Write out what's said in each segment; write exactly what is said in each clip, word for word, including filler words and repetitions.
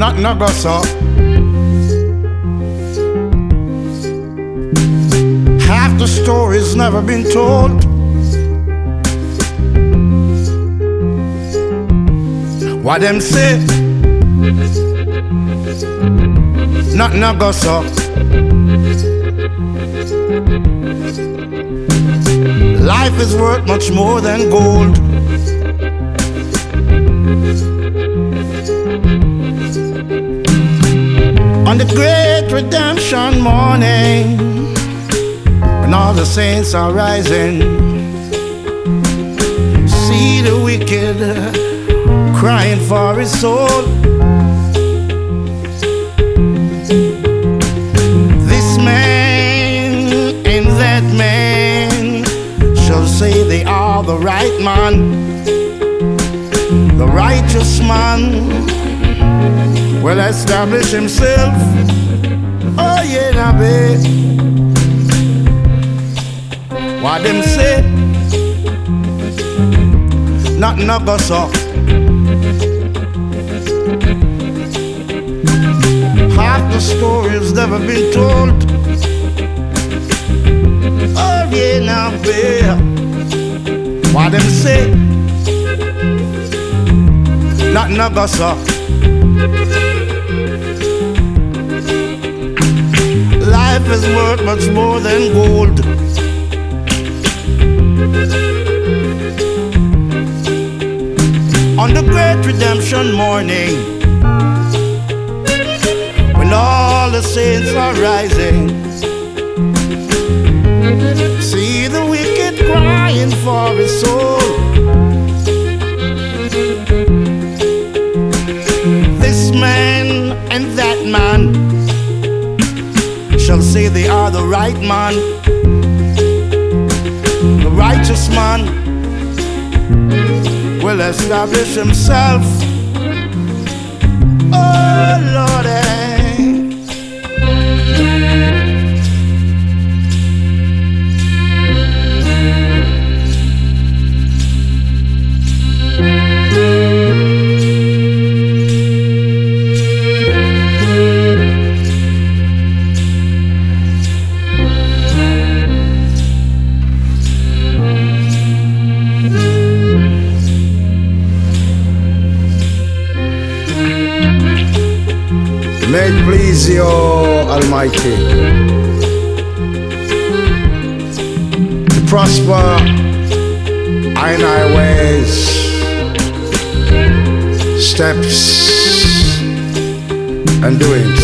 Nothing no go so. Half the story's never been told. What them say? Nothing no go so. Life is worth much more than gold. On the great redemption morning, when all the saints are rising, see the wicked crying for his soul. This man and that man shall say they are the right man. The righteous man will establish himself. Oh yeah, now babe. What them say? Nothing no go so. Half the story's never been told. Oh yeah, now babe. What them say? Nothing no go so. Life is worth much more than gold. On the great redemption morning, when all the saints are rising, see the wicked crying for his soul. This man and that man shall say they are the right man. The righteous man will establish himself. Oh Lord, may it please you, Almighty, to prosper in our ways, steps, and doings.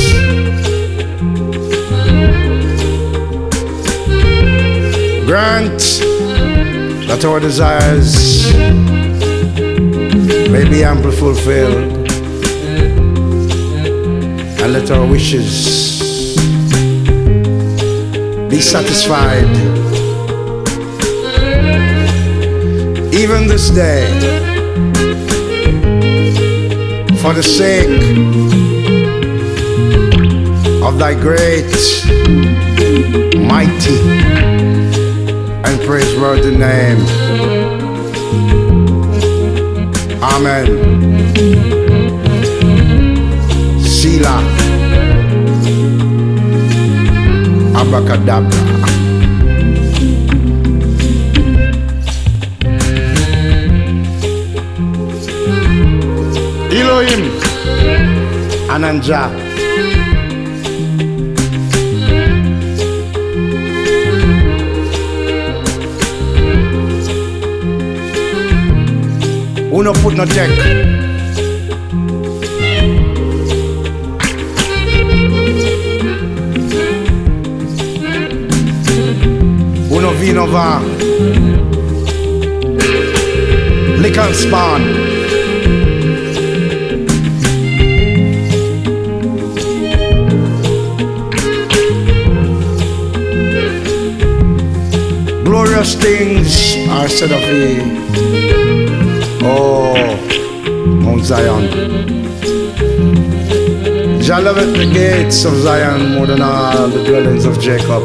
Grant that our desires may be amply fulfilled, and let our wishes be satisfied. Even this day, for the sake of thy great, mighty, and praiseworthy name. Amen. Sila. Abacadabra. Elohim Ananja. Who no put no check? Who no vino va? Lick and spawn. Glorious things are said of thee, oh Mount Zion. Jah loveth the gates of Zion more than all the dwellings of Jacob.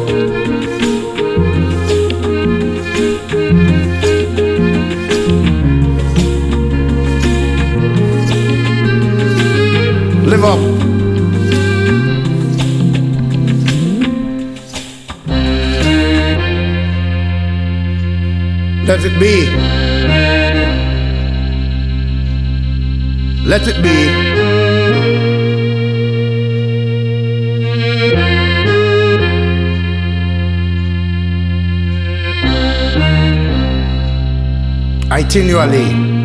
Live up. Let it be. Let it be. Itinerally